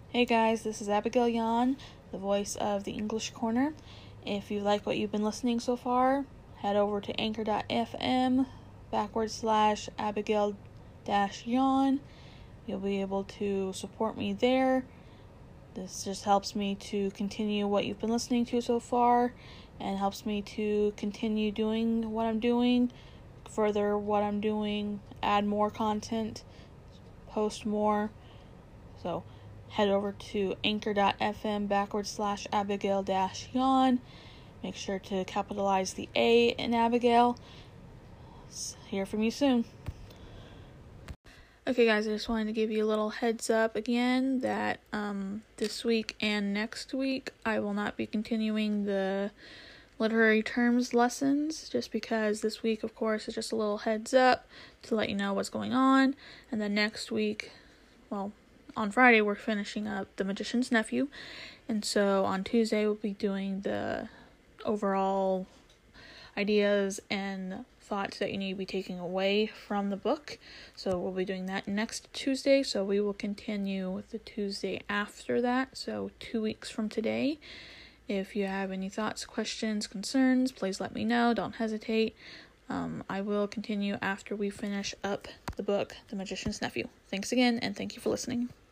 Hey guys, this is Abigail Yan, the voice of the English Corner. If you like what you've been listening so far, head over to anchor.fm /Abigail-Yan. You'll be able to support me there. This just helps me to continue what you've been listening to so far and helps me to continue doing what I'm doing, further what I'm doing, add more content, post more. So head over to anchor.fm /Abigail-Yan. Make sure to capitalize the A in Abigail. Hear from you soon. Okay guys, I just wanted to give you a little heads up again that this week and next week I will not be continuing the literary terms lessons, just because this week, of course, is just a little heads up to let you know what's going on. And then next week, on Friday, we're finishing up The Magician's Nephew. And so on Tuesday, we'll be doing the overall ideas and thoughts that you need to be taking away from the book. So we'll be doing that next Tuesday. So we will continue with the Tuesday after that. So 2 weeks from today. If you have any thoughts, questions, concerns, please let me know. Don't hesitate. I will continue after we finish up the book, The Magician's Nephew. Thanks again, and thank you for listening.